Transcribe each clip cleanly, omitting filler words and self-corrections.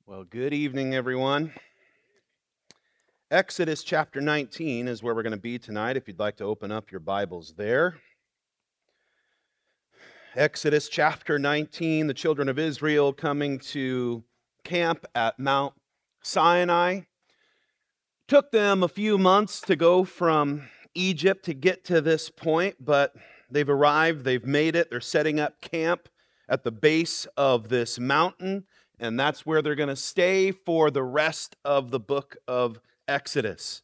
Well, good evening, everyone. Exodus chapter 19 is where we're going to be tonight, if you'd like to open up your Bibles there. Exodus chapter 19, the children of Israel coming to camp at Mount Sinai. Took them a few months to go from Egypt to get to this point, but they've arrived, they've made it, they're setting up camp at the base of this mountain, and that's where they're going to stay for the rest of the book of Exodus.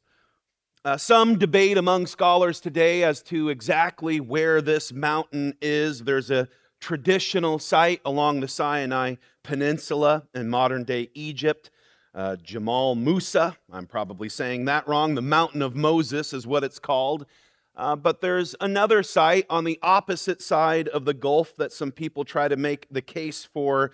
Some debate among scholars today as to exactly where this mountain is. There's a traditional site along the Sinai Peninsula in modern-day Egypt. Jamal Musa, I'm probably saying that wrong. The Mountain of Moses is what it's called. But there's another site on the opposite side of the Gulf that some people try to make the case for.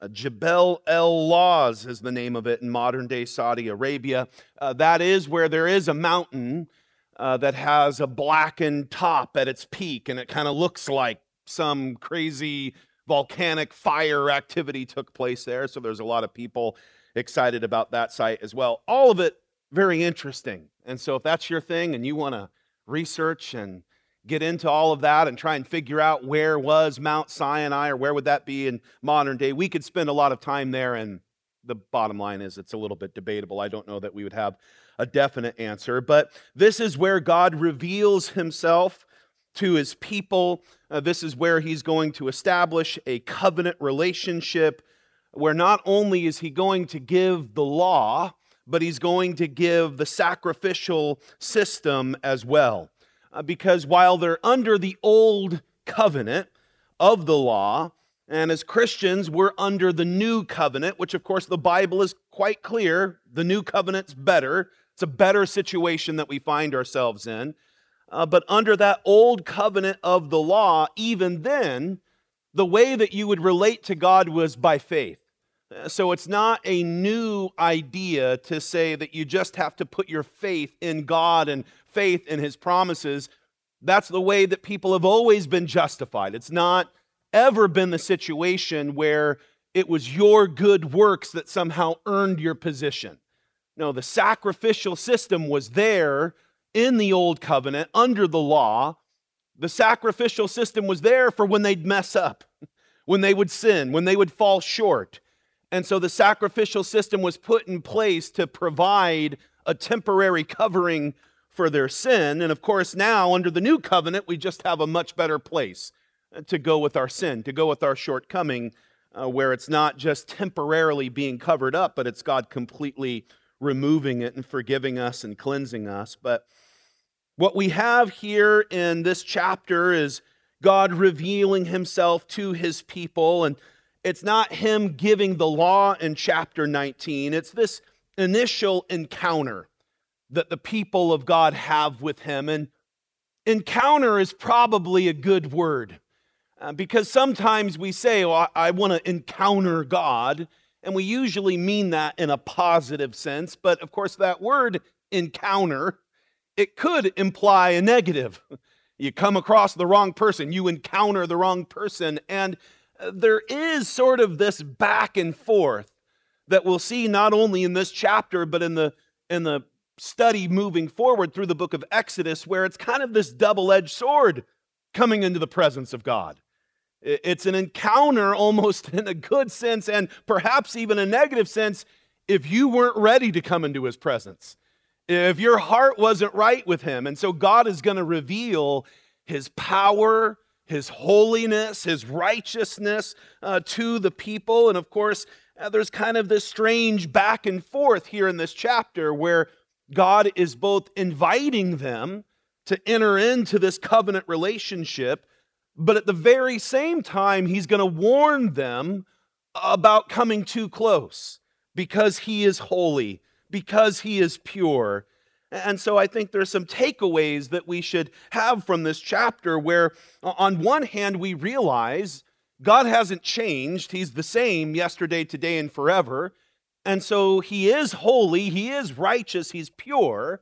Jebel El Lawz is the name of it in modern-day Saudi Arabia. That is where there is a mountain that has a blackened top at its peak, and it kind of looks like some crazy volcanic fire activity took place there. So there's a lot of people excited about that site as well. All of it very interesting. And so if that's your thing and you want to research and get into all of that and try and figure out where was Mount Sinai or where would that be in modern day, we could spend a lot of time there, and the bottom line is it's a little bit debatable. I don't know that we would have a definite answer, but this is where God reveals himself to his people. This is where he's going to establish a covenant relationship where not only is he going to give the law, but he's going to give the sacrificial system as well. Because while they're under the old covenant of the law, and as Christians, we're under the new covenant, which of course the Bible is quite clear, the new covenant's better. It's a better situation that we find ourselves in. But under that old covenant of the law, even then, the way that you would relate to God was by faith. So it's not a new idea to say that you just have to put your faith in God and faith in his promises. That's the way that people have always been justified. It's not ever been the situation where it was your good works that somehow earned your position. No, the sacrificial system was there in the old covenant under the law. The sacrificial system was there for when they'd mess up, when they would sin, when they would fall short. And so the sacrificial system was put in place to provide a temporary covering for their sin. And of course, now under the new covenant, we just have a much better place to go with our sin, to go with our shortcoming, where it's not just temporarily being covered up, but it's God completely removing it and forgiving us and cleansing us. But what we have here in this chapter is God revealing himself to his people, and it's not him giving the law in chapter 19. It's this initial encounter that the people of God have with him. And encounter is probably a good word because sometimes we say, well, I want to encounter God, and we usually mean that in a positive sense. But of course, that word encounter, it could imply a negative. You come across the wrong person, you encounter the wrong person, and there is sort of this back and forth that we'll see not only in this chapter, but in the study moving forward through the book of Exodus, where it's kind of this double-edged sword coming into the presence of God. It's an encounter almost in a good sense and perhaps even a negative sense if you weren't ready to come into his presence, if your heart wasn't right with him. And so God is going to reveal his power, his holiness, his righteousness to the people. And of course, there's kind of this strange back and forth here in this chapter where God is both inviting them to enter into this covenant relationship, but at the very same time, he's going to warn them about coming too close because he is holy, because he is pure. And so I think there's some takeaways that we should have from this chapter where, on one hand, we realize God hasn't changed. He's the same yesterday, today, and forever. And so he is holy, he is righteous, he's pure.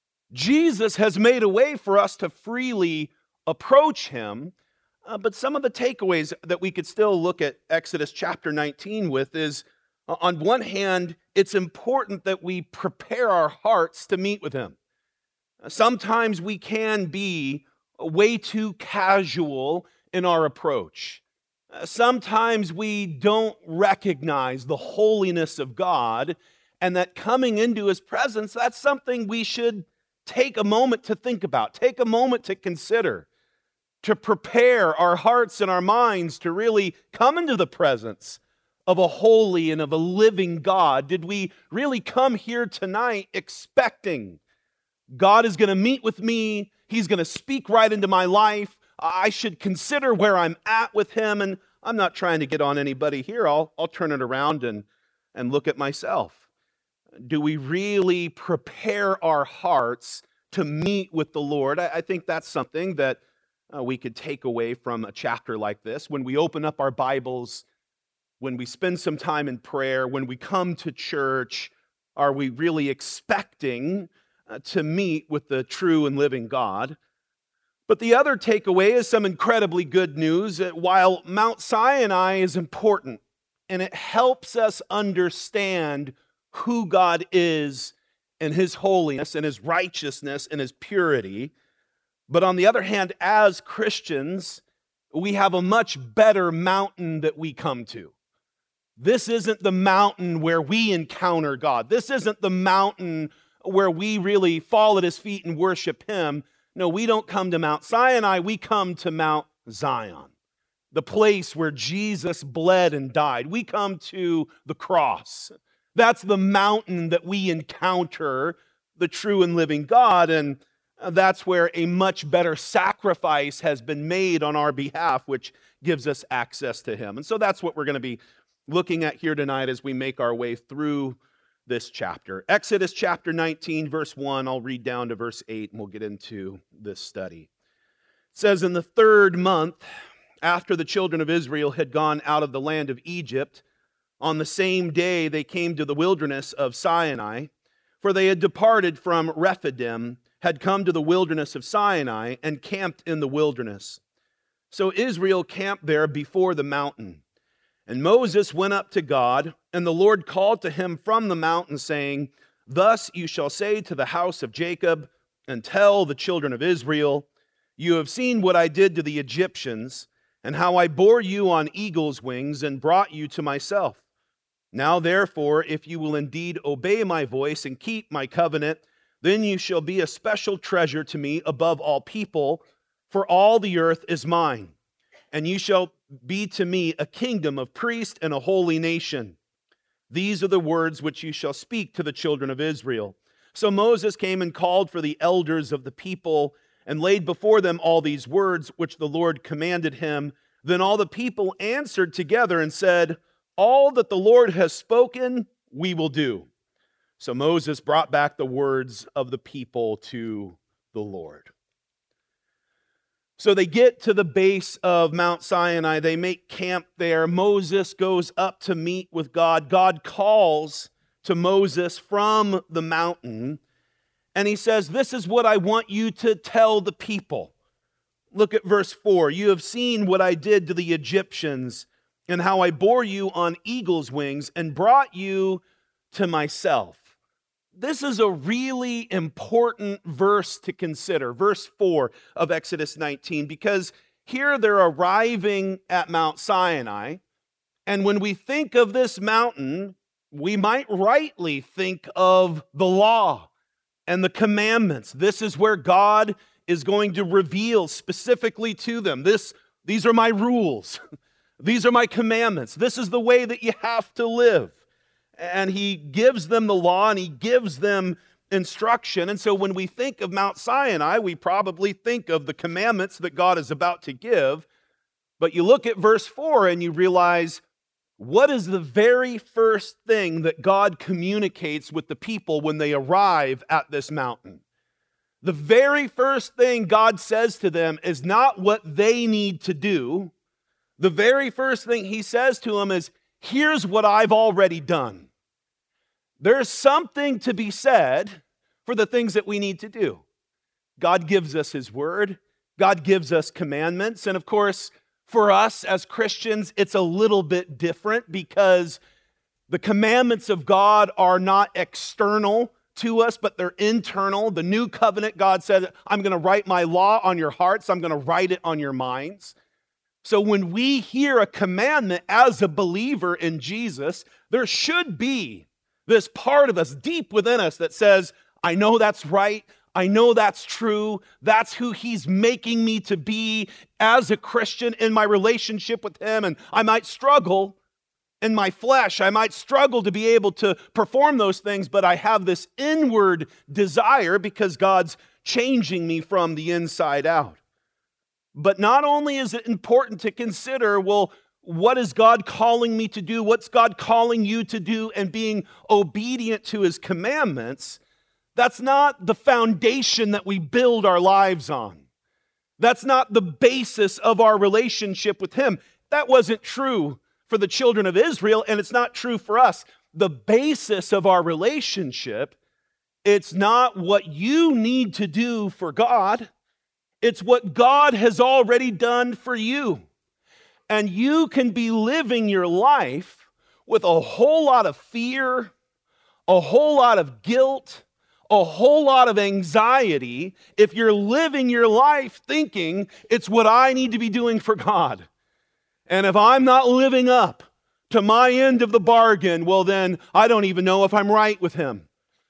Jesus has made a way for us to freely approach him. But some of the takeaways that we could still look at Exodus chapter 19 with is On one hand, it's important that we prepare our hearts to meet with him. Sometimes we can be way too casual in our approach. Sometimes we don't recognize the holiness of God, and that coming into his presence, that's something we should take a moment to think about, take a moment to consider, to prepare our hearts and our minds to really come into the presence of a holy and of a living God. Did we really come here tonight expecting God is going to meet with me, he's going to speak right into my life, I should consider where I'm at with him? And I'm not trying to get on anybody here. I'll turn it around and look at myself. Do we really prepare our hearts to meet with the Lord? I think that's something that we could take away from a chapter like this. When we open up our Bibles, when we spend some time in prayer, when we come to church, are we really expecting to meet with the true and living God? But the other takeaway is some incredibly good news. While Mount Sinai is important and it helps us understand who God is and his holiness and his righteousness and his purity, but on the other hand, as Christians, we have a much better mountain that we come to. This isn't the mountain where we encounter God. This isn't the mountain where we really fall at his feet and worship him. No, we don't come to Mount Sinai, we come to Mount Zion, the place where Jesus bled and died. We come to the cross. That's the mountain that we encounter the true and living God, and that's where a much better sacrifice has been made on our behalf, which gives us access to him. And so that's what we're going to be looking at here tonight as we make our way through this chapter. Exodus chapter 19, verse 1, I'll read down to verse 8, and we'll get into this study. It says, "In the 3rd month, after the children of Israel had gone out of the land of Egypt, on the same day they came to the wilderness of Sinai, for they had departed from Rephidim, had come to the wilderness of Sinai, and camped in the wilderness. So Israel camped there before the mountain. And Moses went up to God, and the Lord called to him from the mountain, saying, 'Thus you shall say to the house of Jacob, and tell the children of Israel, you have seen what I did to the Egyptians, and how I bore you on eagle's wings and brought you to myself. Now therefore, if you will indeed obey my voice and keep my covenant, then you shall be a special treasure to me above all people, for all the earth is mine. And you shall be to me a kingdom of priests and a holy nation. These are the words which you shall speak to the children of Israel.' So Moses came and called for the elders of the people and laid before them all these words which the Lord commanded him. Then all the people answered together and said, 'All that the Lord has spoken, we will do.' So Moses brought back the words of the people to the Lord." So they get to the base of Mount Sinai. They make camp there. Moses goes up to meet with God. God calls to Moses from the mountain, and he says, "This is what I want you to tell the people." Look at verse 4. "You have seen what I did to the Egyptians, and how I bore you on eagle's wings and brought you to myself." This is a really important verse to consider, verse 4 of Exodus 19, because here they're arriving at Mount Sinai, and when we think of this mountain, we might rightly think of the law and the commandments. This is where God is going to reveal specifically to them. These are my rules. These are my commandments. This is the way that you have to live. And he gives them the law and he gives them instruction. And so when we think of Mount Sinai, we probably think of the commandments that God is about to give. But you look at verse 4 and you realize, what is the very first thing that God communicates with the people when they arrive at this mountain? The very first thing God says to them is not what they need to do. The very first thing he says to them is, here's what I've already done. There's something to be said for the things that we need to do. God gives us his word. God gives us commandments. And of course, for us as Christians, it's a little bit different because The commandments of God are not external to us, but they're internal. The new covenant, God said, I'm going to write my law on your hearts. I'm going to write it on your minds. So when we hear a commandment as a believer in Jesus, there should be this part of us deep within us that says, I know that's right. I know that's true. That's who he's making me to be as a Christian in my relationship with him. And I might struggle in my flesh. I might struggle to be able to perform those things, but I have this inward desire because God's changing me from the inside out. But not only is it important to consider, well, what is God calling me to do? What's God calling you to do? And being obedient to his commandments, that's not the foundation that we build our lives on. That's not the basis of our relationship with him. That wasn't true for the children of Israel, and it's not true for us. The basis of our relationship, it's not what you need to do for God. It's what God has already done for you. And you can be living your life with a whole lot of fear, a whole lot of guilt, a whole lot of anxiety if you're living your life thinking it's what I need to be doing for God. And if I'm not living up to my end of the bargain, well then I don't even know if I'm right with him.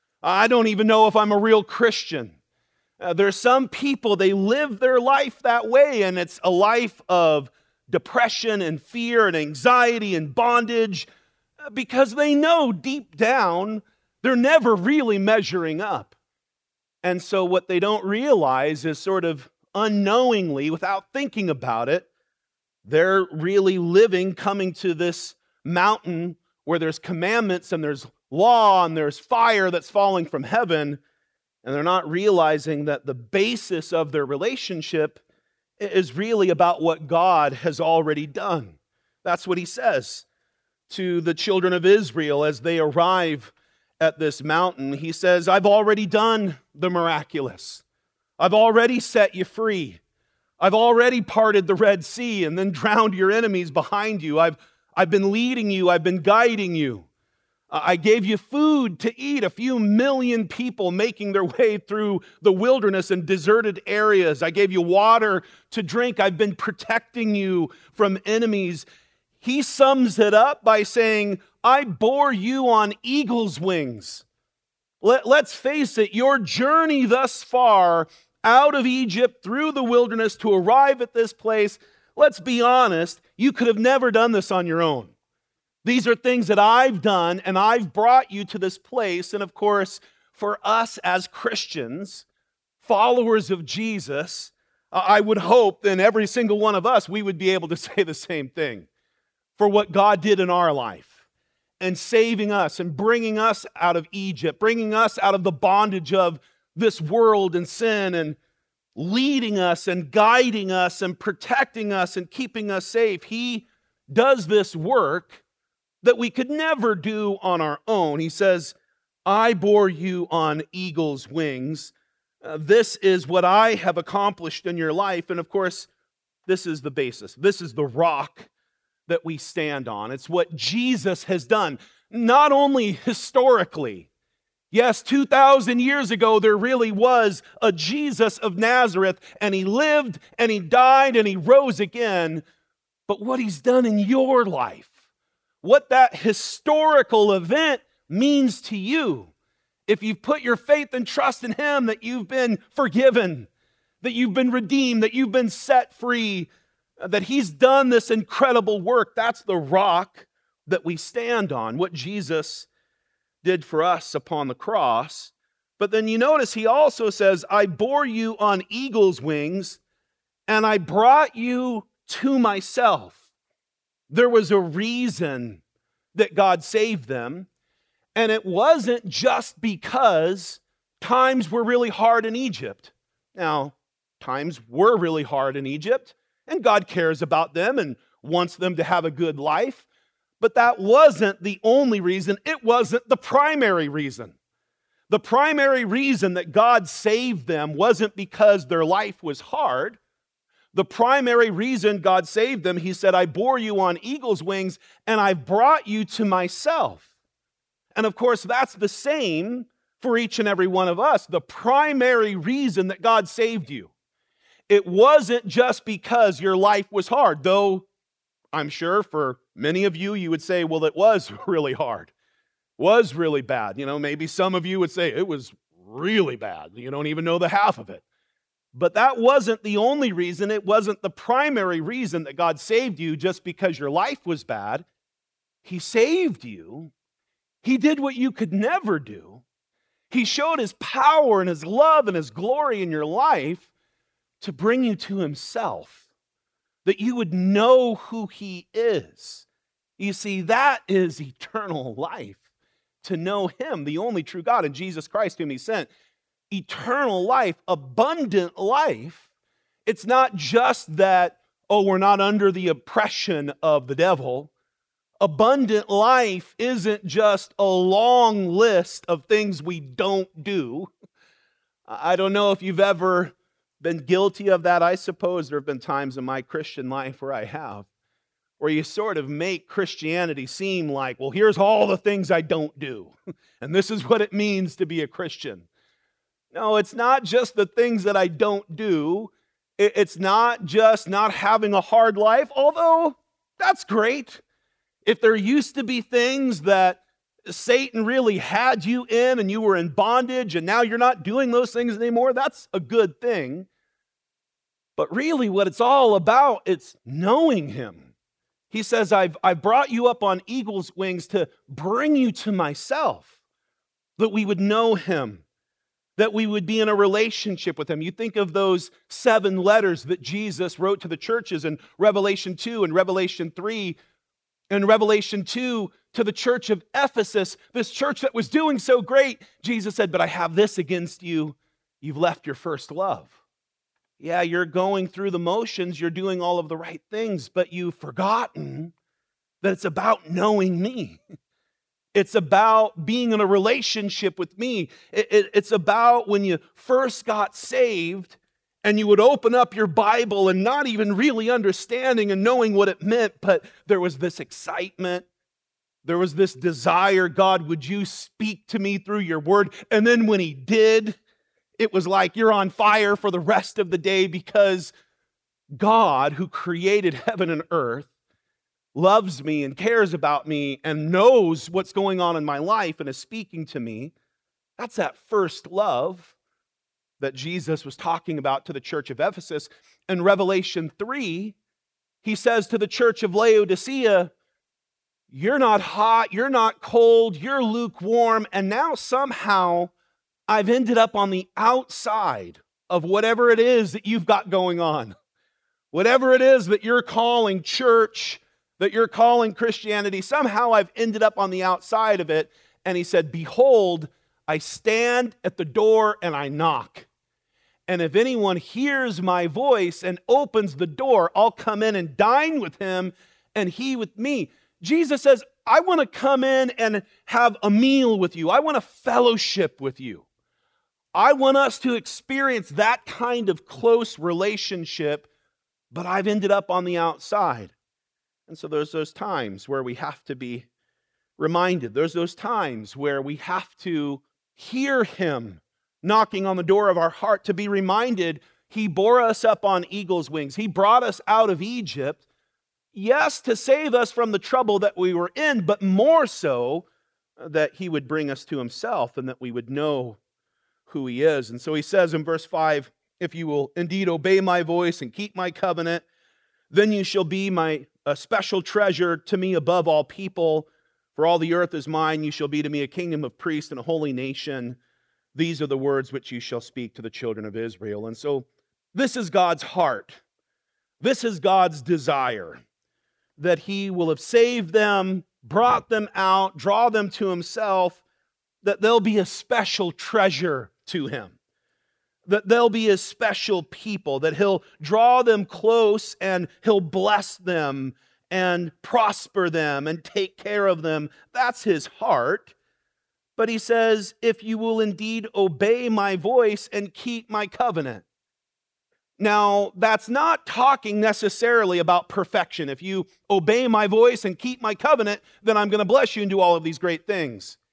I don't even know if I'm a real Christian. There's some people, they live their life that way, and it's a life of depression and fear and anxiety and bondage because they know deep down they're never really measuring up. And so what they don't realize is sort of unknowingly, without thinking about it, they're really living, coming to this mountain where there's commandments and there's law and there's fire that's falling from heaven, and they're not realizing that the basis of their relationship is really about what God has already done. That's what he says to the children of Israel as they arrive at this mountain. He says, I've already done the miraculous. I've already set you free. I've already parted the Red Sea and then drowned your enemies behind you. I've been leading you. I've been guiding you. I gave you food to eat, a few million people making their way through the wilderness and deserted areas. I gave you water to drink. I've been protecting you from enemies. He sums it up by saying, I bore you on eagle's wings. Let's face it, your journey thus far out of Egypt through the wilderness to arrive at this place, let's be honest, you could have never done this on your own. These are things that I've done, and I've brought you to this place. And of course, for us as Christians, followers of Jesus, I would hope that every single one of us, we would be able to say the same thing for what God did in our life and saving us and bringing us out of Egypt, bringing us out of the bondage of this world and sin, and leading us and guiding us and protecting us and keeping us safe. He does this work that we could never do on our own. He says, I bore you on eagle's wings. This is what I have accomplished in your life. And of course, this is the basis. This is the rock that we stand on. It's what Jesus has done, not only historically. Yes, 2,000 years ago, there really was a Jesus of Nazareth, and he lived, and he died, and he rose again. But what he's done in your life, what that historical event means to you, if you've put your faith and trust in him, that you've been forgiven, that you've been redeemed, that you've been set free, that he's done this incredible work, that's the rock that we stand on, what Jesus did for us upon the cross. But then you notice he also says, I bore you on eagle's wings, and I brought you to myself. There was a reason that God saved them, and it wasn't just because times were really hard in Egypt. Now, times were really hard in Egypt, and God cares about them and wants them to have a good life, but that wasn't the only reason. It wasn't the primary reason. The primary reason that God saved them wasn't because their life was hard. The primary reason God saved them, he said, I bore you on eagle's wings, and I brought you to myself. And of course, that's the same for each and every one of us. The primary reason that God saved you, it wasn't just because your life was hard, though I'm sure for many of you, you would say, well, it was really hard, was really bad. Maybe some of you would say it was really bad. You don't even know the half of it. But that wasn't the only reason. It wasn't the primary reason that God saved you just because your life was bad. He saved you. He did what you could never do. He showed His power and His love and His glory in your life to bring you to Himself, that you would know who He is. You see, that is eternal life, to know Him, the only true God, and Jesus Christ whom He sent. Eternal life, abundant life. It's not just that, we're not under the oppression of the devil. Abundant life isn't just a long list of things we don't do. I don't know if you've ever been guilty of that. I suppose there have been times in my Christian life where I have, where you sort of make Christianity seem like, well, here's all the things I don't do, and this is what it means to be a Christian. No, it's not just the things that I don't do. It's not just not having a hard life, although that's great. If there used to be things that Satan really had you in and you were in bondage and now you're not doing those things anymore, that's a good thing. But really what it's all about, it's knowing Him. He says, I've brought you up on eagle's wings to bring you to myself, that we would know Him, that we would be in a relationship with Him. You think of those 7 letters that Jesus wrote to the churches in Revelation 2 and Revelation 3. In Revelation 2, to the church of Ephesus, this church that was doing so great, Jesus said, but I have this against you. You've left your first love. Yeah, you're going through the motions, you're doing all of the right things, but you've forgotten that it's about knowing me. It's about being in a relationship with me. It's about when you first got saved and you would open up your Bible and not even really understanding and knowing what it meant, but there was this excitement. There was this desire, God, would you speak to me through your word? And then when He did, it was like you're on fire for the rest of the day because God, who created heaven and earth, loves me and cares about me and knows what's going on in my life and is speaking to me. That's that first love that Jesus was talking about to the church of Ephesus. In Revelation 3, He says to the church of Laodicea, you're not hot, you're not cold, you're lukewarm, and now somehow I've ended up on the outside of whatever it is that you've got going on. Whatever it is that you're calling church, that you're calling Christianity, somehow I've ended up on the outside of it. And He said, behold, I stand at the door and I knock. And if anyone hears my voice and opens the door, I'll come in and dine with him and he with me. Jesus says, I want to come in and have a meal with you. I want to fellowship with you. I want us to experience that kind of close relationship, but I've ended up on the outside. And so there's those times where we have to be reminded. There's those times where we have to hear Him knocking on the door of our heart, to be reminded He bore us up on eagle's wings. He brought us out of Egypt, yes, to save us from the trouble that we were in, but more so that He would bring us to Himself and that we would know who He is. And so He says in verse 5, if you will indeed obey my voice and keep my covenant, then you shall be a special treasure to me above all people. For all the earth is mine. You shall be to me a kingdom of priests and a holy nation. These are the words which you shall speak to the children of Israel. And so this is God's heart. This is God's desire, that He will have saved them, brought them out, draw them to Himself, that they'll be a special treasure to Him, that they'll be a special people, that He'll draw them close and He'll bless them and prosper them and take care of them. That's His heart. But He says, if you will indeed obey my voice and keep my covenant. Now, that's not talking necessarily about perfection. If you obey my voice and keep my covenant, then I'm going to bless you and do all of these great things.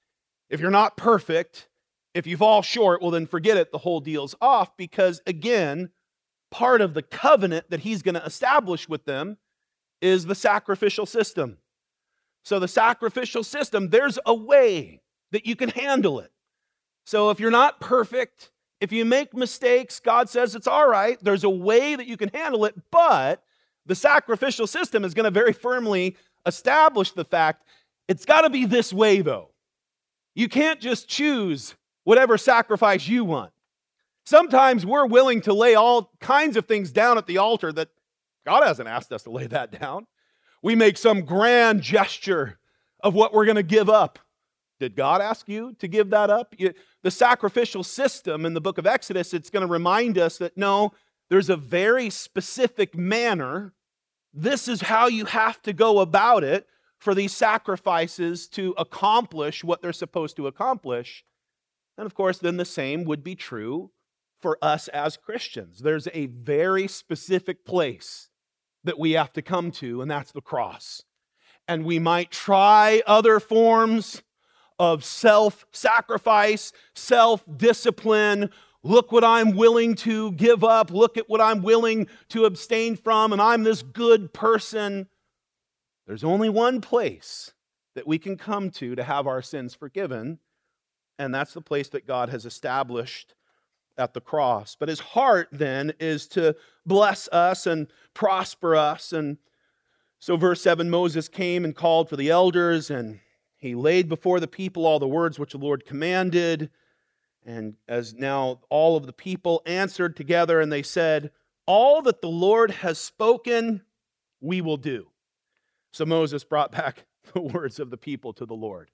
If you're not perfect, if you fall short, well, then forget it. The whole deal's off because, again, part of the covenant that he's going to establish with them is the sacrificial system. So the sacrificial system, there's a way that you can handle it. So if you're not perfect, if you make mistakes, God says it's all right. There's a way that you can handle it, but the sacrificial system is going to very firmly establish the fact it's got to be this way, though. You can't just choose whatever sacrifice you want. Sometimes we're willing to lay all kinds of things down at the altar that God hasn't asked us to lay that down. We make some grand gesture of what we're going to give up. Did God ask you to give that up? The sacrificial system in the book of Exodus, it's going to remind us that no, there's a very specific manner. This is how you have to go about it for these sacrifices to accomplish what they're supposed to accomplish. And of course, then the same would be true for us as Christians. There's a very specific place that we have to come to, and that's the cross. And we might try other forms of self-sacrifice, self-discipline. Look what I'm willing to give up. Look at what I'm willing to abstain from, and I'm this good person. There's only one place that we can come to have our sins forgiven, and that's the place that God has established at the cross. But his heart then is to bless us and prosper us. And so verse 7, Moses came and called for the elders, and he laid before the people all the words which the Lord commanded. And as now all of the people answered together, and they said, all that the Lord has spoken, we will do. So Moses brought back the words of the people to the Lord.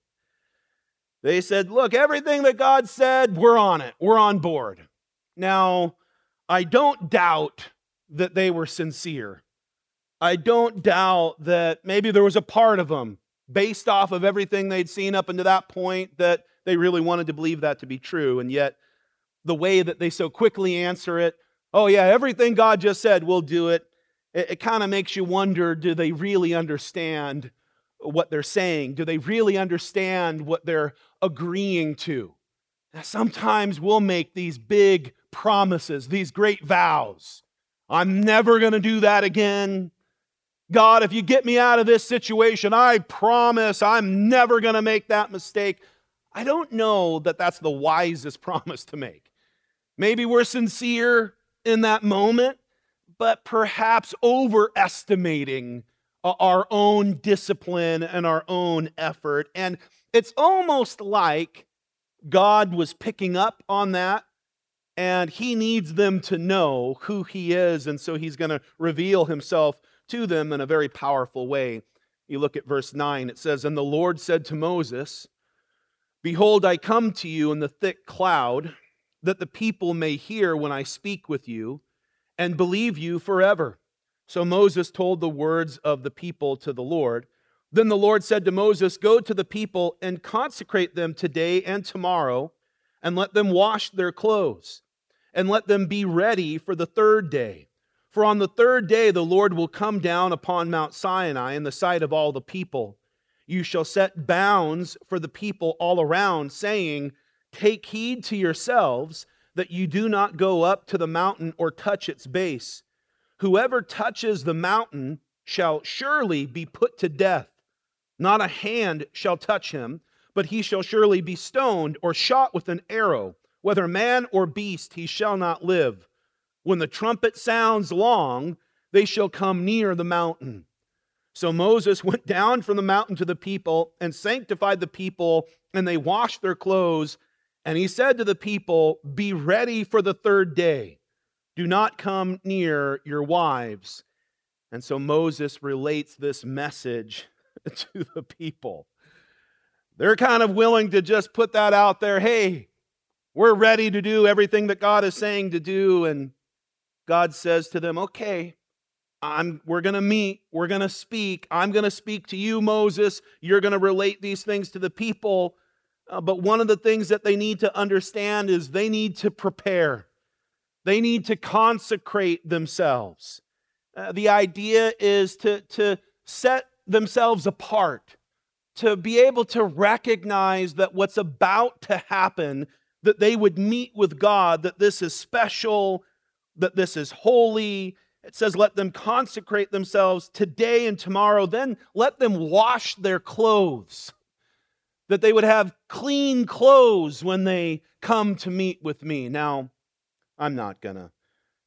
They said, look, everything that God said, we're on it. We're on board. Now, I don't doubt that they were sincere. I don't doubt that maybe there was a part of them, based off of everything they'd seen up until that point, that they really wanted to believe that to be true. And yet, the way that they so quickly answer it, oh yeah, everything God just said, we'll do it. It kind of makes you wonder, do they really understand what they're saying? Do they really understand what they're agreeing to? Now, sometimes we'll make these big promises, these great vows. I'm never going to do that again. God, if you get me out of this situation, I promise I'm never going to make that mistake. I don't know that that's the wisest promise to make. Maybe we're sincere in that moment, but perhaps overestimating our own discipline and our own effort. And it's almost like God was picking up on that, and he needs them to know who he is, and so he's going to reveal himself to them in a very powerful way. You look at verse 9, it says, and the Lord said to Moses, behold, I come to you in the thick cloud, that the people may hear when I speak with you, and believe you forever. So Moses told the words of the people to the Lord. Then the Lord said to Moses, go to the people and consecrate them today and tomorrow, and let them wash their clothes, and let them be ready for the third day. For on the third day the Lord will come down upon Mount Sinai in the sight of all the people. You shall set bounds for the people all around, saying, take heed to yourselves that you do not go up to the mountain or touch its base. Whoever touches the mountain shall surely be put to death. Not a hand shall touch him, but he shall surely be stoned or shot with an arrow. Whether man or beast, he shall not live. When the trumpet sounds long, they shall come near the mountain. So Moses went down from the mountain to the people and sanctified the people, and they washed their clothes. And he said to the people, be ready for the third day. Do not come near your wives. And so Moses relates this message to the people. They're kind of willing to just put that out there. Hey, we're ready to do everything that God is saying to do. And God says to them, okay, we're going to meet. We're going to speak. I'm going to speak to you, Moses. You're going to relate these things to the people. But one of the things that they need to understand is they need to prepare. They need to consecrate themselves. The idea is to set themselves apart, to be able to recognize that what's about to happen, that they would meet with God, that this is special, that this is holy. It says, let them consecrate themselves today and tomorrow. Then let them wash their clothes, that they would have clean clothes when they come to meet with me. Now, I'm not going to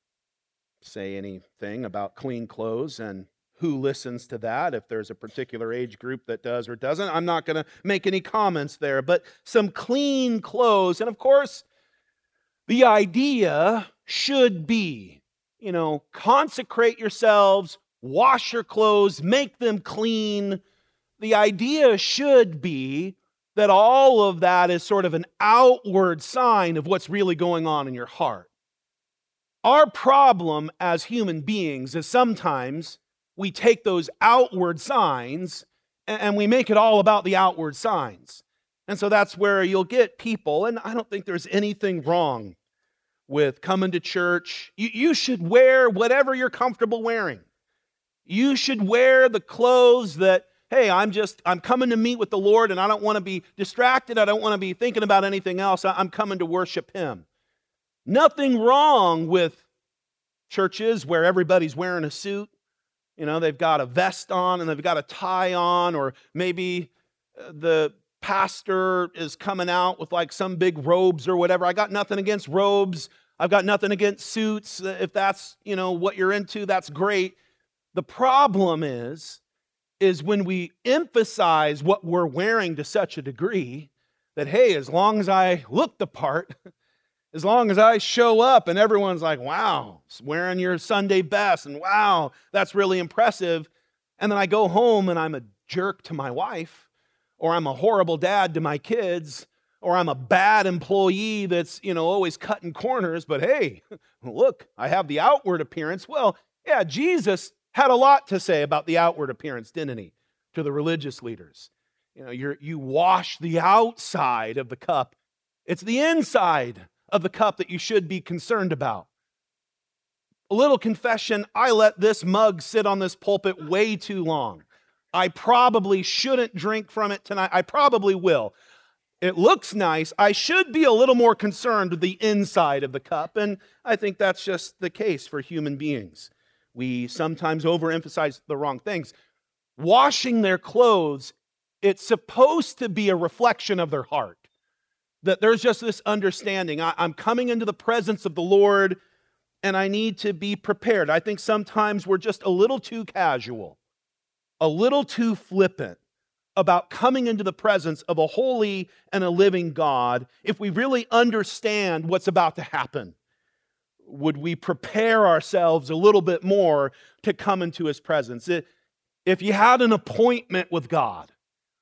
say anything about clean clothes and who listens to that, if there's a particular age group that does or doesn't. I'm not going to make any comments there, but some clean clothes. And of course, the idea should be, consecrate yourselves, wash your clothes, make them clean. The idea should be that all of that is sort of an outward sign of what's really going on in your heart. Our problem as human beings is sometimes we take those outward signs and we make it all about the outward signs. And so that's where you'll get people, and I don't think there's anything wrong with coming to church. You should wear whatever you're comfortable wearing. You should wear the clothes that, hey, I'm coming to meet with the Lord and I don't want to be distracted. I don't want to be thinking about anything else. I'm coming to worship Him. Nothing wrong with churches where everybody's wearing a suit. They've got a vest on and they've got a tie on, or maybe the pastor is coming out with like some big robes or whatever. I got nothing against robes. I've got nothing against suits. If that's, what you're into, that's great. The problem is when we emphasize what we're wearing to such a degree that, hey, as long as I look the part, as long as I show up and everyone's like, wow, wearing your Sunday best, and wow, that's really impressive. And then I go home and I'm a jerk to my wife, or I'm a horrible dad to my kids, or I'm a bad employee that's, always cutting corners. But hey, look, I have the outward appearance. Well, yeah, Jesus had a lot to say about the outward appearance, didn't he? To the religious leaders. You wash the outside of the cup. It's the inside of the cup that you should be concerned about. A little confession, I let this mug sit on this pulpit way too long. I probably shouldn't drink from it tonight. I probably will. It looks nice. I should be a little more concerned with the inside of the cup, and I think that's just the case for human beings. We sometimes overemphasize the wrong things. Washing their clothes, it's supposed to be a reflection of their heart. That there's just this understanding. I'm coming into the presence of the Lord, and I need to be prepared. I think sometimes we're just a little too casual, a little too flippant about coming into the presence of a holy and a living God. If we really understand what's about to happen, would we prepare ourselves a little bit more to come into His presence? If you had an appointment with God,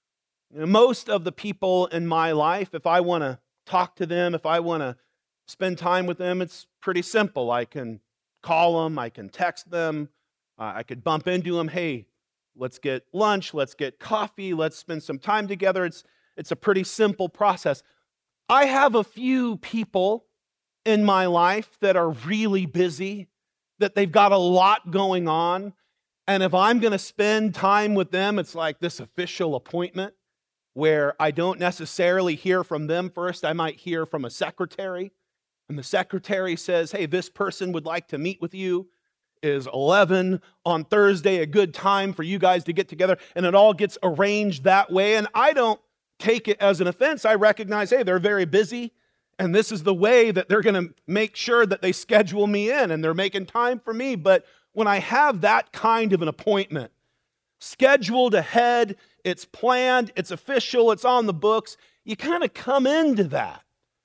most of the people in my life, if I want to talk to them, if I want to spend time with them, it's pretty simple. I can call them, I can text them, I could bump into them. Hey, let's get lunch, let's get coffee, let's spend some time together. It's a pretty simple process. I have a few people in my life that are really busy, that they've got a lot going on. And if I'm going to spend time with them, it's like this official appointment where I don't necessarily hear from them first. I might hear from a secretary, and the secretary says, hey, this person would like to meet with you. Is 11 on Thursday a good time for you guys to get together? And it all gets arranged that way, and I don't take it as an offense. I recognize, hey, they're very busy, and this is the way that they're going to make sure that they schedule me in, and they're making time for me. But when I have that kind of an appointment, scheduled ahead, it's planned, it's official, it's on the books, you kind of come into that.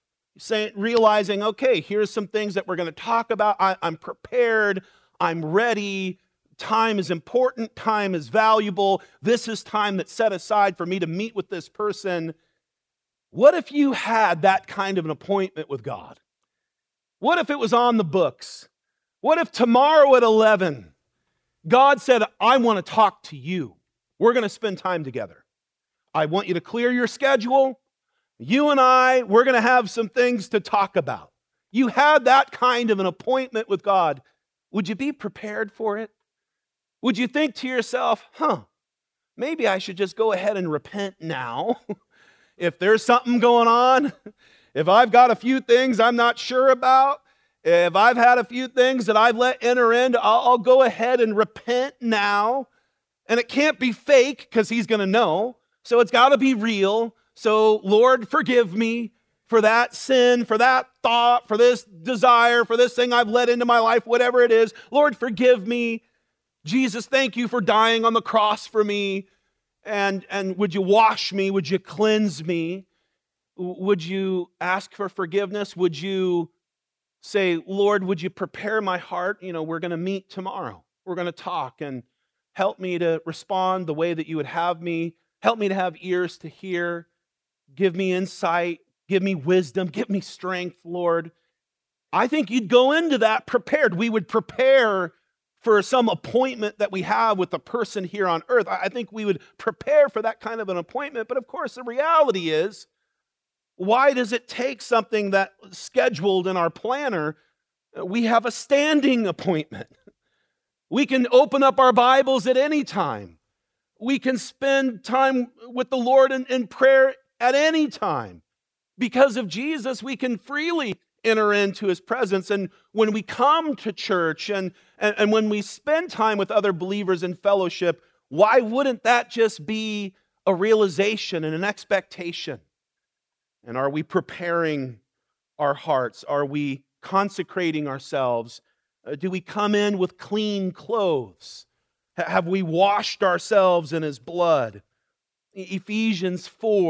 Realizing, okay, here's some things that we're going to talk about. I'm prepared, I'm ready. Time is important, time is valuable. This is time that's set aside for me to meet with this person. What if you had that kind of an appointment with God? What if it was on the books? What if tomorrow at 11, God said, I want to talk to you. We're going to spend time together. I want you to clear your schedule. You and we're going to have some things to talk about. You had that kind of an appointment with God. Would you be prepared for it? Would you think to yourself, maybe I should just go ahead and repent now. If there's something going on, if I've got a few things I'm not sure about, if I've had a few things that I've let enter in, I'll go ahead and repent now. And it can't be fake because he's going to know. So it's got to be real. So Lord, forgive me for that sin, for that thought, for this desire, for this thing I've let into my life, whatever it is. Lord, forgive me. Jesus, thank you for dying on the cross for me. And would you wash me? Would you cleanse me? Would you ask for forgiveness? Would you say, Lord, would you prepare my heart? We're going to meet tomorrow. We're going to talk and help me to respond the way that you would have me. Help me to have ears to hear. Give me insight. Give me wisdom. Give me strength, Lord. I think you'd go into that prepared. We would prepare for some appointment that we have with a person here on earth. I think we would prepare for that kind of an appointment. But of course, the reality is, why does it take something that's scheduled in our planner? We have a standing appointment. We can open up our Bibles at any time. We can spend time with the Lord in prayer at any time. Because of Jesus, we can freely enter into his presence. And when we come to church and when we spend time with other believers in fellowship, why wouldn't that just be a realization and an expectation? And are we preparing our hearts? Are we consecrating ourselves? Do we come in with clean clothes? Have we washed ourselves in his blood? Ephesians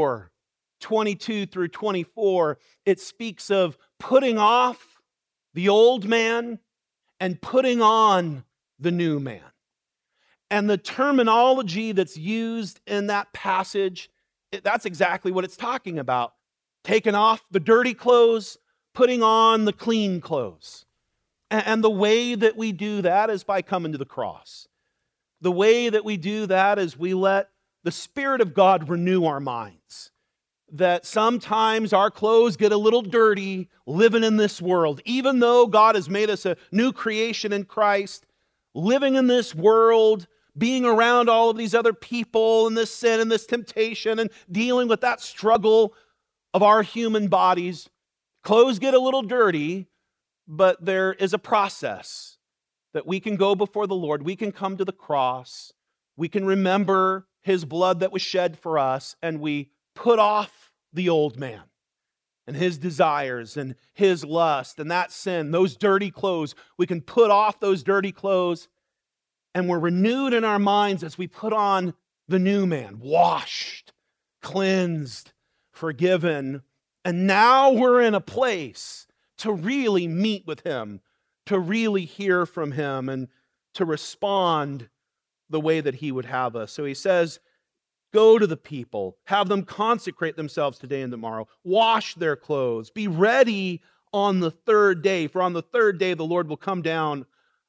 4:22 through 24, it speaks of putting off the old man and putting on the new man. And the terminology that's used in that passage, that's exactly what it's talking about. Taking off the dirty clothes, putting on the clean clothes. And the way that we do that is by coming to the cross. The way that we do that is we let the Spirit of God renew our minds. That sometimes our clothes get a little dirty living in this world. Even though God has made us a new creation in Christ, living in this world, being around all of these other people and this sin and this temptation and dealing with that struggle of our human bodies, clothes get a little dirty, but there is a process that we can go before the Lord. We can come to the cross. We can remember his blood that was shed for us, and we put off the old man and his desires and his lust and that sin, those dirty clothes. We can put off those dirty clothes, and we're renewed in our minds as we put on the new man, washed, cleansed, forgiven. And now we're in a place to really meet with him, to really hear from him, and to respond the way that he would have us. So he says, go to the people, have them consecrate themselves today and tomorrow, wash their clothes, be ready on the third day. For on the third day, the Lord will come down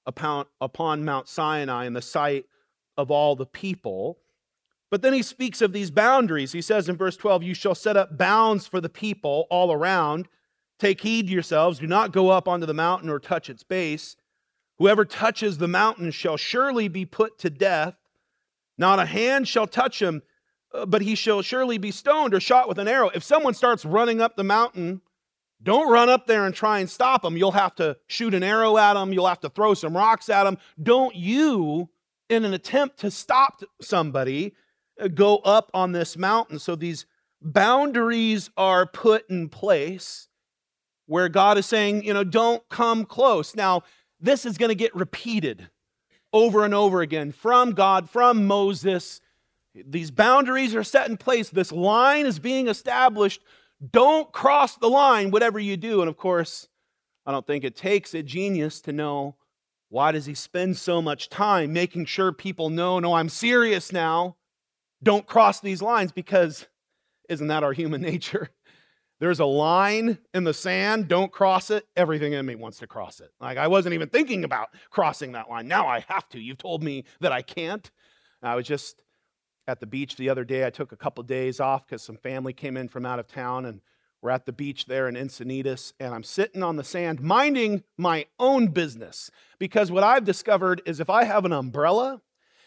upon Mount Sinai in the sight of all the people. But then he speaks of these boundaries. He says in verse 12, you shall set up bounds for the people all around. Take heed to yourselves. Do not go up onto the mountain or touch its base. Whoever touches the mountain shall surely be put to death. Not a hand shall touch him, but he shall surely be stoned or shot with an arrow. If someone starts running up the mountain, don't run up there and try and stop them. You'll have to shoot an arrow at them. You'll have to throw some rocks at them. Don't you, in an attempt to stop somebody, go up on this mountain. So these boundaries are put in place where God is saying, don't come close. Now, this is going to get repeated over and over again from God, from Moses. These boundaries are set in place. This line is being established. Don't cross the line, whatever you do. And of course, I don't think it takes a genius to know, why does he spend so much time making sure people know, no, I'm serious now. Don't cross these lines, because isn't that our human nature? There's a line in the sand, don't cross it. Everything in me wants to cross it. Like, I wasn't even thinking about crossing that line. Now I have to. You've told me that I can't. I was just at the beach the other day. I took a couple of days off because some family came in from out of town, and we're at the beach there in Encinitas, and I'm sitting on the sand minding my own business, because what I've discovered is if I have an umbrella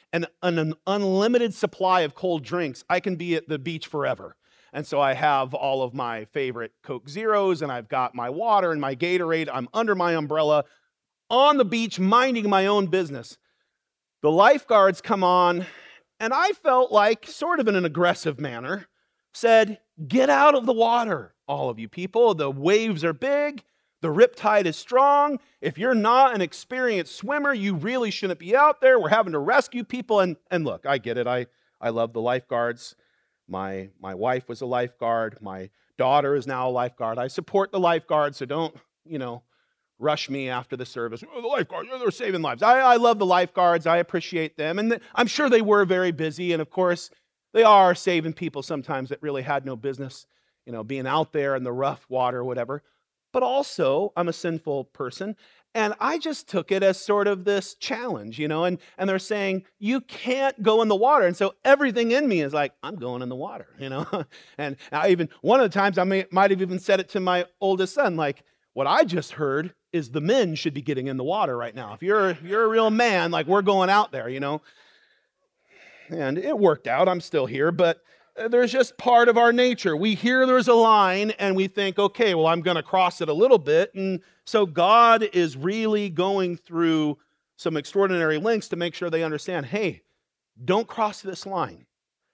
and an unlimited supply of cold drinks, I can be at the beach forever. And so I have all of my favorite Coke Zeros, and I've got my water and my Gatorade. I'm under my umbrella on the beach, minding my own business. The lifeguards come on, and I felt like, sort of in an aggressive manner, said, "Get out of the water, all of you people. The waves are big. The riptide is strong. If you're not an experienced swimmer, you really shouldn't be out there. We're having to rescue people." And look, I get it. I love the lifeguards. My wife was a lifeguard. My daughter is now a lifeguard. I support the lifeguards, so don't, rush me after the service. "Oh, the lifeguards, they're saving lives." I love the lifeguards. I appreciate them. And I'm sure they were very busy. And of course, they are saving people sometimes that really had no business, being out there in the rough water or whatever. But also, I'm a sinful person. And I just took it as sort of this challenge, and they're saying, "You can't go in the water." And so everything in me is like, I'm going in the water, And one of the times I might have even said it to my oldest son, like, what I just heard is the men should be getting in the water right now. If you're a real man, like, we're going out there, And it worked out. I'm still here, but there's just part of our nature. We hear there's a line and we think, okay, well, I'm going to cross it a little bit. And so God is really going through some extraordinary lengths to make sure they understand, hey, don't cross this line.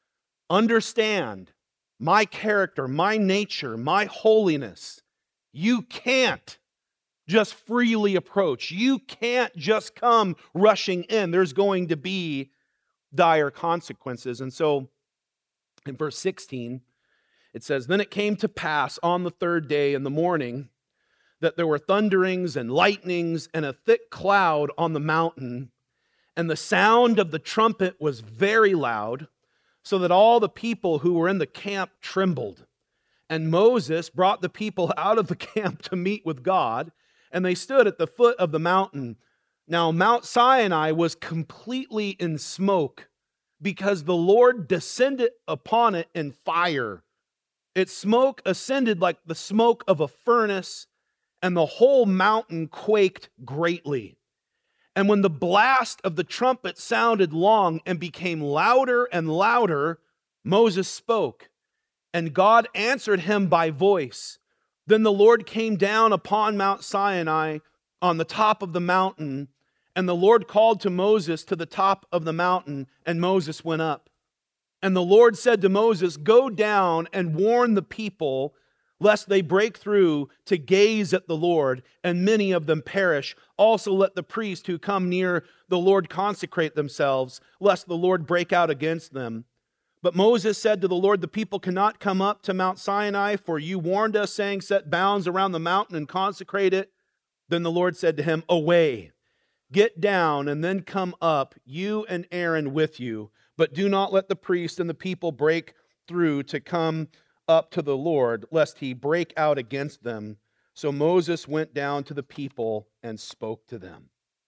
Understand my character, my nature, my holiness. You can't just freely approach. You can't just come rushing in. There's going to be dire consequences. And so in verse 16, it says, "Then it came to pass on the third day in the morning that there were thunderings and lightnings and a thick cloud on the mountain, and the sound of the trumpet was very loud, so that all the people who were in the camp trembled. And Moses brought the people out of the camp to meet with God, and they stood at the foot of the mountain. Now Mount Sinai was completely in smoke, because the Lord descended upon it in fire. Its smoke ascended like the smoke of a furnace, and the whole mountain quaked greatly. And when the blast of the trumpet sounded long and became louder and louder, Moses spoke, and God answered him by voice. Then the Lord came down upon Mount Sinai on the top of the mountain, and the Lord called to Moses to the top of the mountain, and Moses went up. And the Lord said to Moses, "Go down and warn the people, lest they break through to gaze at the Lord, and many of them perish. Also let the priests who come near the Lord consecrate themselves, lest the Lord break out against them." But Moses said to the Lord, "The people cannot come up to Mount Sinai, for you warned us, saying, 'Set bounds around the mountain and consecrate it.'" Then the Lord said to him, "Away, get down, and then come up, you and Aaron with you. But do not let the priest and the people break through to come up to the Lord, lest he break out against them." So Moses went down to the people and spoke to them.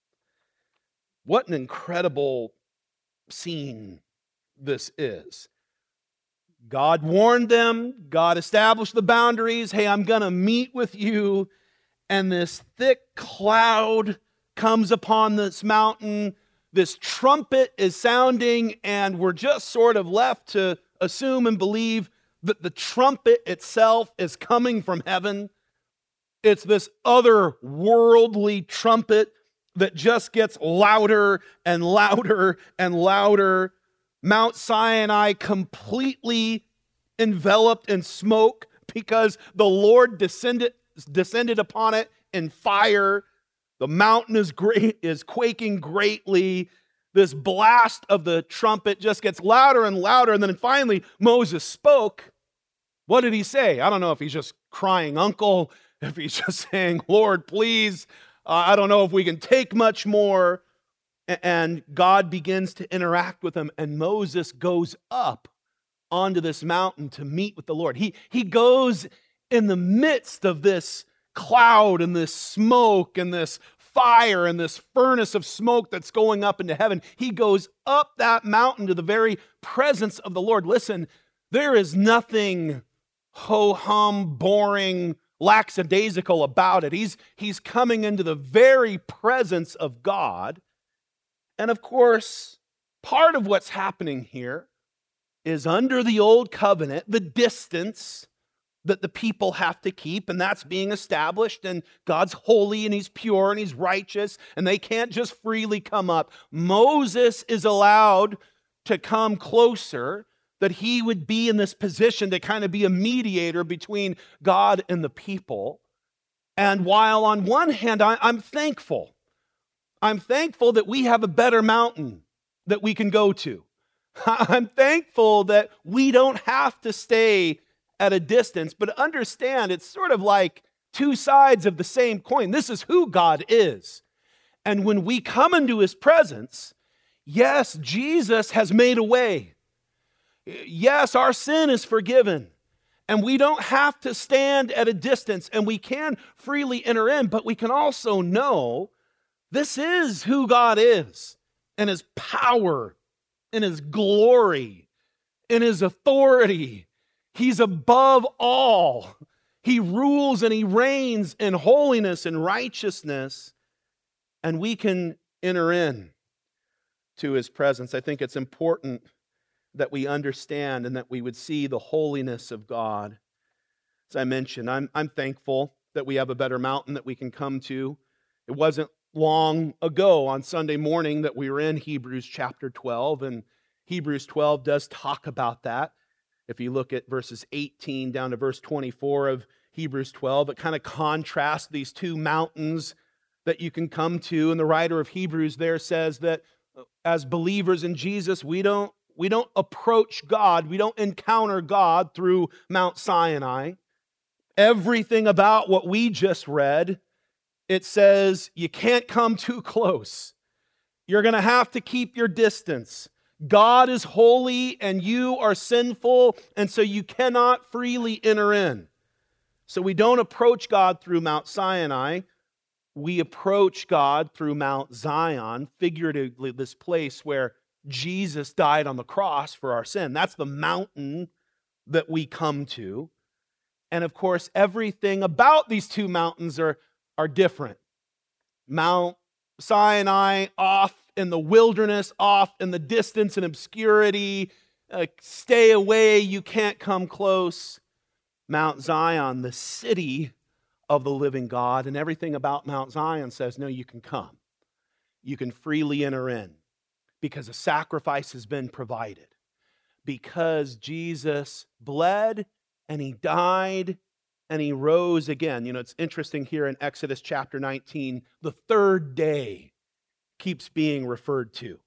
What an incredible scene this is. God warned them. God established the boundaries. Hey, I'm going to meet with you. And this thick cloud comes upon this mountain. This trumpet is sounding, and we're just sort of left to assume and believe that the trumpet itself is coming from heaven. It's this otherworldly trumpet that just gets louder and louder and louder. Mount Sinai completely enveloped in smoke because the Lord descended upon it in fire. The mountain is quaking greatly. This blast of the trumpet just gets louder and louder. And then finally, Moses spoke. What did he say? I don't know if he's just crying uncle, if he's just saying, "Lord, please, I don't know if we can take much more." And God begins to interact with him, and Moses goes up onto this mountain to meet with the Lord. He goes in the midst of this cloud and this smoke and this fire and this furnace of smoke that's going up into heaven. He goes up that mountain to the very presence of the Lord. Listen, there is nothing ho-hum, boring, lackadaisical about it. He's coming into the very presence of God. And of course, part of what's happening here is under the old covenant, the distance that the people have to keep, and that's being established, and God's holy and he's pure and he's righteous, and they can't just freely come up. Moses is allowed to come closer, that he would be in this position to kind of be a mediator between God and the people. And while on one hand, I'm thankful that we have a better mountain that we can go to. I'm thankful that we don't have to stay at a distance, but understand it's sort of like two sides of the same coin. This is who God is. And when we come into his presence, yes, Jesus has made a way. Yes, our sin is forgiven. And we don't have to stand at a distance, and we can freely enter in, but we can also know this is who God is, and his power, and his glory, and his authority. He's above all. He rules and he reigns in holiness and righteousness, and we can enter in to his presence. I think it's important that we understand and that we would see the holiness of God. As I mentioned, I'm thankful that we have a better mountain that we can come to. It wasn't long ago on Sunday morning that we were in Hebrews chapter 12, and Hebrews 12 does talk about that. If you look at verses 18 down to verse 24 of Hebrews 12, it kind of contrasts these two mountains that you can come to. And the writer of Hebrews there says that as believers in Jesus, we don't approach God, we don't encounter God through Mount Sinai. Everything about what we just read, it says you can't come too close. You're going to have to keep your distance. God is holy and you are sinful, and so you cannot freely enter in. So we don't approach God through Mount Sinai. We approach God through Mount Zion, figuratively this place where Jesus died on the cross for our sin. That's the mountain that we come to. And of course, everything about these two mountains are different. Mount Sinai off in the wilderness, off in the distance and obscurity. Stay away, you can't come close. Mount Zion, the city of the living God, and everything about Mount Zion says, no, you can come. You can freely enter in because a sacrifice has been provided. Because Jesus bled and he died and he rose again. You know, it's interesting here in Exodus chapter 19, the third day keeps being referred to.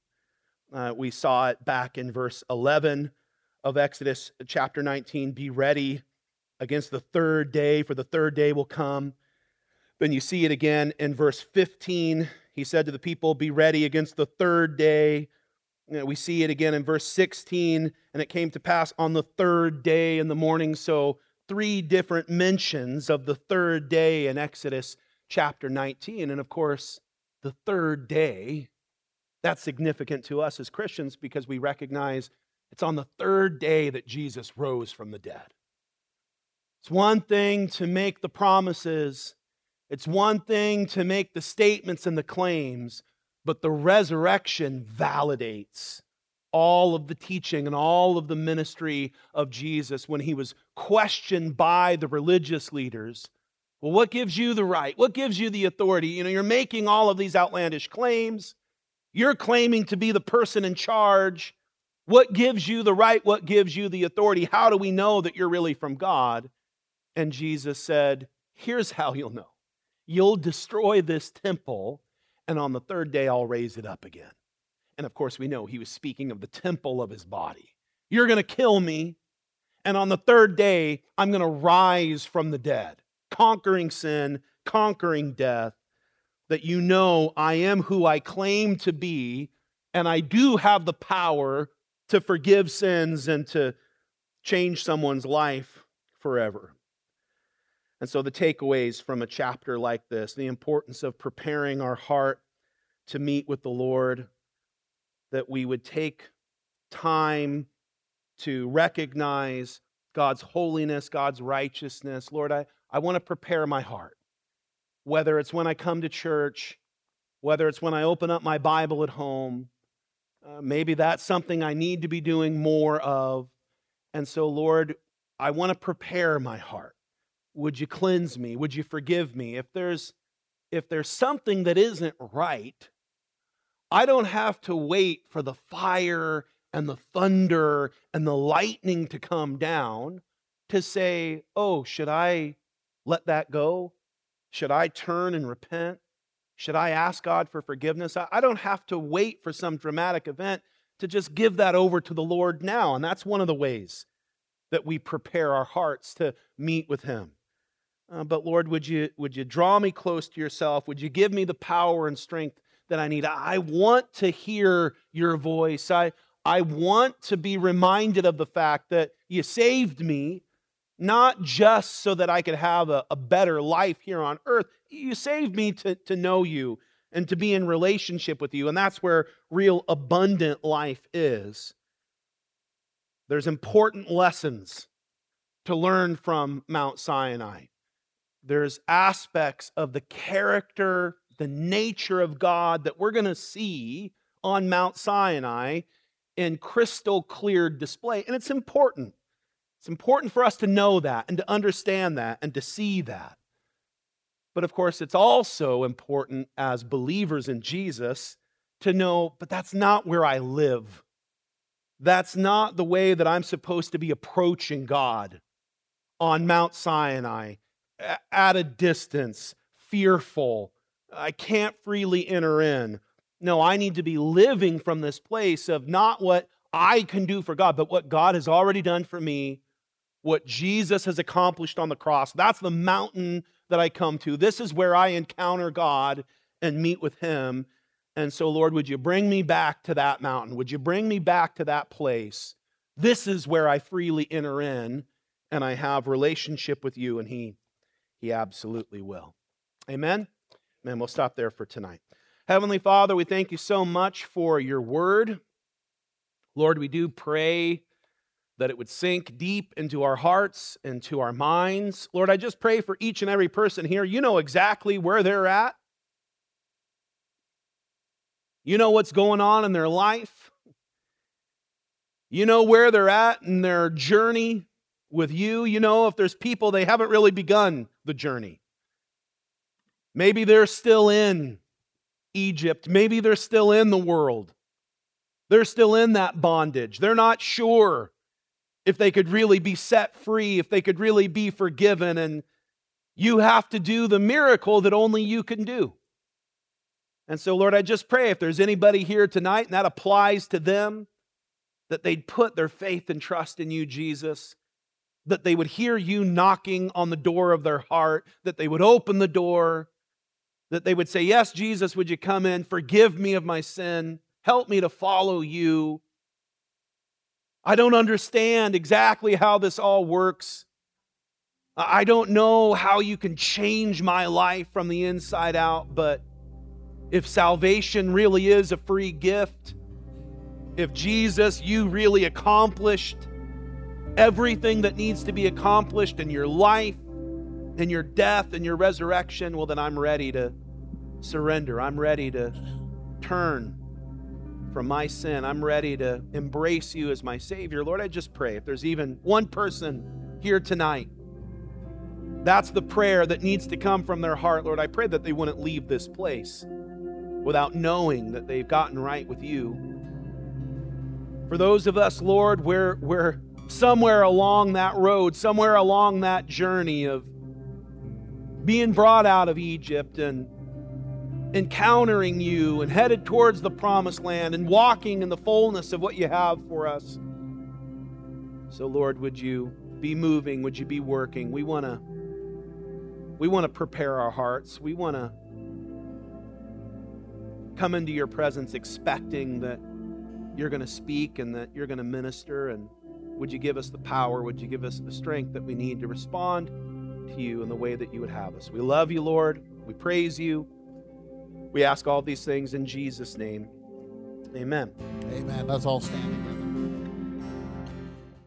We saw it back in verse 11 of Exodus chapter 19. Be ready against the third day, for the third day will come. Then you see it again in verse 15. He said to the people, be ready against the third day. We see it again in verse 16. And it came to pass on the third day in the morning. So 3 different mentions of the third day in Exodus chapter 19. And of course, the third day, that's significant to us as Christians because we recognize it's on the third day that Jesus rose from the dead. It's one thing to make the promises. It's one thing to make the statements and the claims, but the resurrection validates all of the teaching and all of the ministry of Jesus when he was questioned by the religious leaders. Well, what gives you the right? What gives you the authority? You know, you're making all of these outlandish claims. You're claiming to be the person in charge. What gives you the right? What gives you the authority? How do we know that you're really from God? And Jesus said, here's how you'll know. You'll destroy this temple, and on the third day, I'll raise it up again. And of course, we know he was speaking of the temple of his body. You're going to kill me, and on the third day, I'm going to rise from the dead, conquering sin, conquering death, that you know I am who I claim to be, and I do have the power to forgive sins and to change someone's life forever. And so the takeaways from a chapter like this, the importance of preparing our heart to meet with the Lord, that we would take time to recognize God's holiness, God's righteousness. Lord, I want to prepare my heart, whether it's when I come to church, whether it's when I open up my Bible at home, Maybe that's something I need to be doing more of. And so, Lord, I want to prepare my heart. Would you cleanse me? Would you forgive me? If there's something that isn't right, I don't have to wait for the fire and the thunder and the lightning to come down to say, oh, should I let that go? Should I turn and repent? Should I ask God for forgiveness? I don't have to wait for some dramatic event to just give that over to the Lord now. And that's one of the ways that we prepare our hearts to meet with Him. But Lord, would you draw me close to yourself? Would you give me the power and strength that I need? I want to hear your voice. I want to be reminded of the fact that you saved me, not just so that I could have a better life here on earth. You saved me to know you and to be in relationship with you. And that's where real abundant life is. There's important lessons to learn from Mount Sinai. There's aspects of the character, the nature of God that we're going to see on Mount Sinai in crystal clear display. And it's important. It's important for us to know that and to understand that and to see that. But of course, it's also important as believers in Jesus to know, but that's not where I live. That's not the way that I'm supposed to be approaching God on Mount Sinai, at a distance, fearful. I can't freely enter in. No, I need to be living from this place of not what I can do for God, but what God has already done for me, what Jesus has accomplished on the cross. That's the mountain that I come to. This is where I encounter God and meet with Him. And so, Lord, would you bring me back to that mountain? Would you bring me back to that place? This is where I freely enter in and I have relationship with you, and He absolutely will. Amen? Amen. We'll stop there for tonight. Heavenly Father, we thank you so much for your word. Lord, we do pray that it would sink deep into our hearts, into our minds. Lord, I just pray for each and every person here. You know exactly where they're at. You know what's going on in their life. You know where they're at in their journey with you. You know if there's people they haven't really begun the journey. Maybe they're still in Egypt. Maybe they're still in the world. They're still in that bondage. They're not sure if they could really be set free, if they could really be forgiven, and you have to do the miracle that only you can do. And so, Lord, I just pray if there's anybody here tonight, and that applies to them, that they'd put their faith and trust in you, Jesus, that they would hear you knocking on the door of their heart, that they would open the door, that they would say, yes, Jesus, would you come in? Forgive me of my sin. Help me to follow you. I don't understand exactly how this all works. I don't know how you can change my life from the inside out, but if salvation really is a free gift, if Jesus, you really accomplished everything that needs to be accomplished in your life, in your death, and your resurrection, well, then I'm ready to surrender. I'm ready to turn from my sin. I'm ready to embrace you as my Savior. Lord, I just pray if there's even one person here tonight, that's the prayer that needs to come from their heart. Lord, I pray that they wouldn't leave this place without knowing that they've gotten right with you. For those of us, Lord, we're somewhere along that road, somewhere along that journey of being brought out of Egypt and encountering you and headed towards the promised land and walking in the fullness of what you have for us. So, Lord, would you be moving? Would you be working? We want to prepare our hearts. We want to come into your presence expecting that you're going to speak and that you're going to minister. And would you give us the power? Would you give us the strength that we need to respond to you in the way that you would have us? We love you, Lord. We praise you. We ask all these things in Jesus' name. Amen. Amen. Let's all stand again.